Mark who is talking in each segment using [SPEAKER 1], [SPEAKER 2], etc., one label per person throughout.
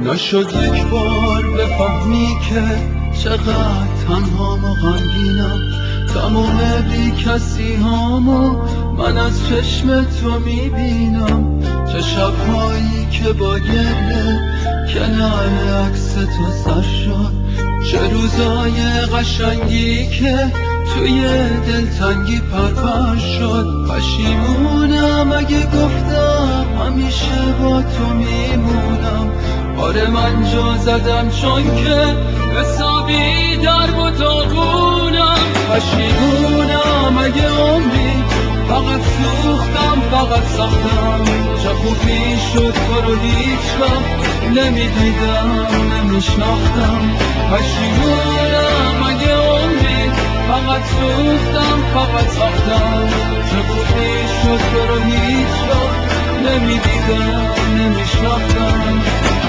[SPEAKER 1] نشد یک بار بفهمی که چقدر تنهام و غمگینم. تمام بی کسی هامو من از چشم تو میبینم. چه شبهایی که با گریه کنار عکس تو سر شد. چه روزای قشنگی که توی دلتنگی پرپر شد. پشیمونم اگه گفتم همیشه با تو میمونم. آره من جا زدم چون که حسابی درب و داغونم. پشیمونم اگه عمری فقط سوختم فقط ساختم. چه خوبی شد تو رو هیچ وقت نمیدیدم نمیشناختم. پشیمونم اگه عمری فقط سوختم فقط ساختم. چه خوبی شد تو رو هیچ وقت نمیدیدم نمیشناختم.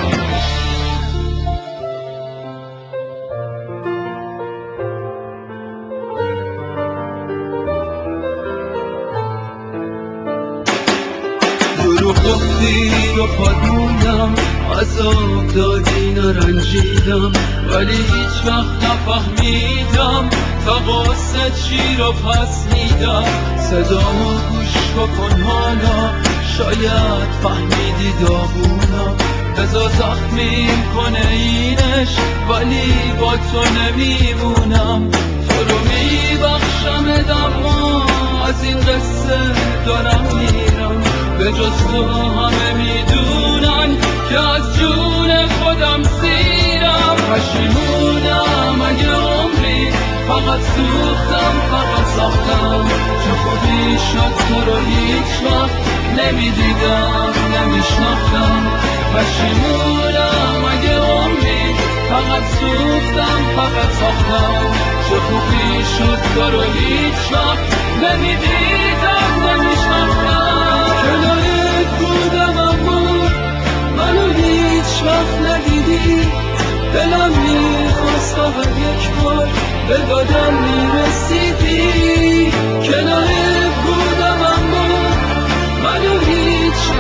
[SPEAKER 1] دروغ گفتی و پادموندم، عذاب دادی نرنجیدم، ولی هیچ وقت نفهمیدم تا قصه چی رو پس میدم. صدامو گوش بکن حالا، شاید فهمیدی داغونم. بذار زخمیم کنه اینش ولی با تو نمیمونم. تو رو میبخشم اما از این قصه دارم میرم. به جز تو همه میدونن که از جون خودم سیرم. پشیمونم اگه عمری فقط سوختم فقط ساختم. چه خوبی شد تو رو هیچ وقت نمیدیدم نمیشناختم. پشیمونم اگه عمری فقط سوختم فقط ساختم. چه خوبی شد تو رو هیچ وقت نمیدیدم نمیشناختم. کنارت بودم اما منو هیچ وقت ندیدی. دلم میخواست فقط یک بار به دادم میرسیدی. کنارت بودم اما منو هیچ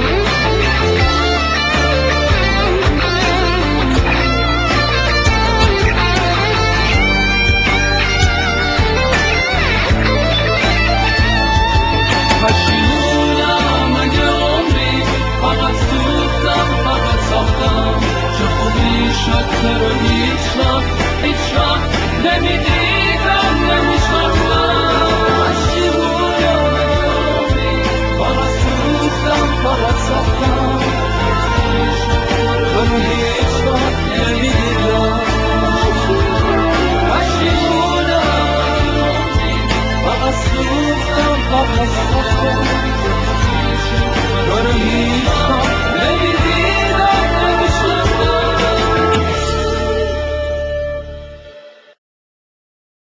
[SPEAKER 1] پشیمونم اگه عمری فقط سوختم فقط ساختم. چه خوبی شد تو رو هیچ وقت نمیدیدم نمیشناختم. پشیمونم اگه عمری فقط سوختم فقط ساختم. تو رو هیچ وقت نمیدیدم. پشیمونم اگه عمری فقط سوختم فقط